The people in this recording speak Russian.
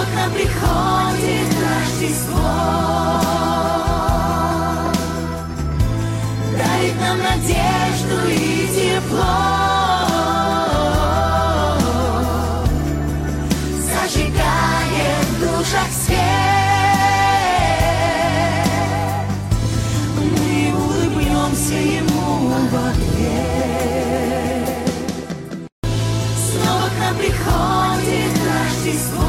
к нам приходит Рождество, дарит нам надежду и тепло, зажигает в душах свет. Мы улыбнемся ему в ответ. Снова к нам приходит Рождество,